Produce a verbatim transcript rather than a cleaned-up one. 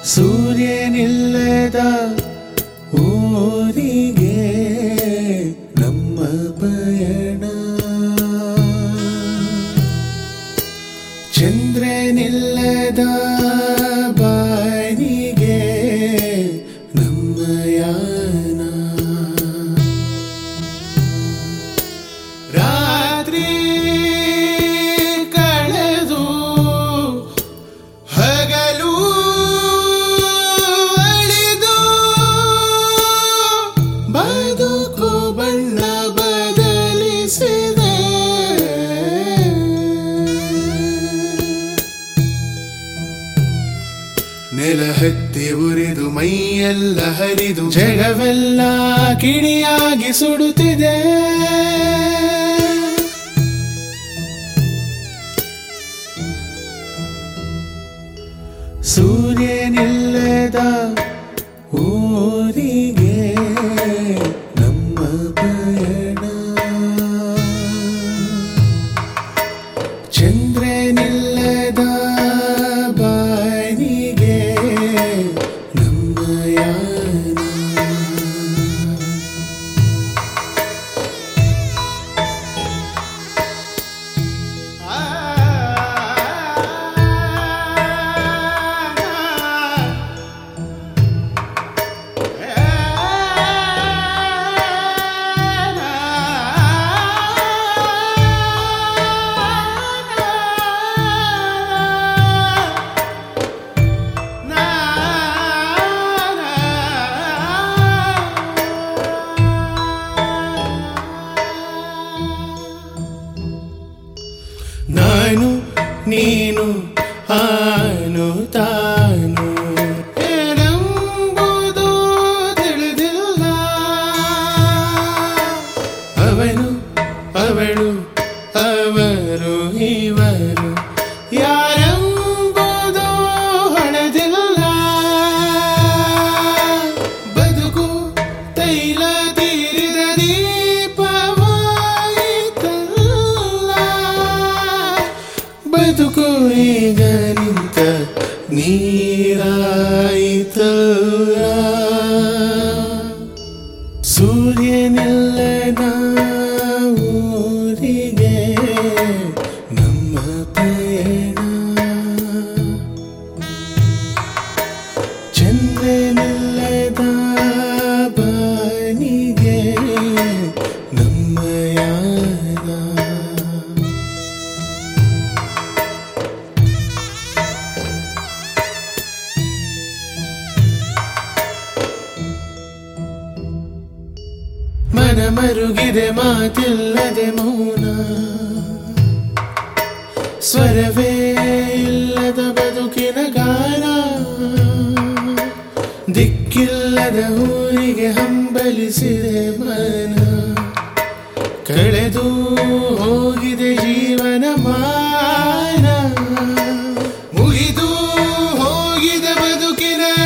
ಸೂರ್ಯನಿಲ್ಲದ ಊರಿಗೆ ನಮ್ಮ ಪಯಣ, ಚಂದ್ರನಿಲ್ಲದ ಬಾನಿಗೆ ನಮ್ಮ ಯಾನ, ರಾತ್ರಿ ಕಳೆದು ಹಗಲು ಅಳಿದು ಬದುಕು ಬಣ್ಣ ಬದಲಿಸಿದೆ. ನೆಲ ಹತ್ತಿ ಉರಿದು ಮೈಯೆಲ್ಲ ಹರಿದು ಜಗವೆಲ್ಲ ಕಿಡಿಯಾಗಿ ಸುಡುತ್ತಿದೆ. ಸೂರ್ಯನಿಲ್ಲದ ಊರಿಗೆ ನಮ್ಮ ಪಯಣ, ಚಂದ್ರನಿಲ್ಲದ ಬಾನಿಗೆ ನಮ್ಮ ಯಾನ, ನಾನು ನೀನು ಆನು ತಾನು ಏನೆಂಬುದು ತಿಳಿದಿಲ್ಲ. ಅವನು ಅವಳು ಅವರು ಇವರು ಯಾರೆಂಬುದು ಹೊಳೆದಿಲ್ಲ. ಬದುಕು ತೈಲ ತೀರಿದ ದೀಪವಾಯಿತಲ್ಲ, ಬದುಕು ಈಗ ನಿಂತ ನೀರಾಯಿತಲ್ಲ. ಸೂರ್ಯನಿಲ್ಲದ ಊರಿಗೆ ನಮ್ಮ ಪಯಣ, ಚಂದ್ರನಿಲ್ಲದ ಬಾನಿಗೆ ನಮ್ಮ ಯಾನ. ಮನ ಮರುಗಿದೆ ಮಾತಿಲ್ಲದೆ ಮೌನ, ಸ್ವರವೇ ಇಲ್ಲದ ಬದುಕಿನ ಗಾನ, ದಿಕ್ಕಿಲ್ಲದ ಊರಿಗೆ ಹಂಬಲಿಸಿದೆ ಮನ, ಕಳೆದು ಹೋಗಿದೆ ಜೀವನ ಮಾನ, ಮುಗಿದು ಹೋಗಿದೆ ಬದುಕಿನ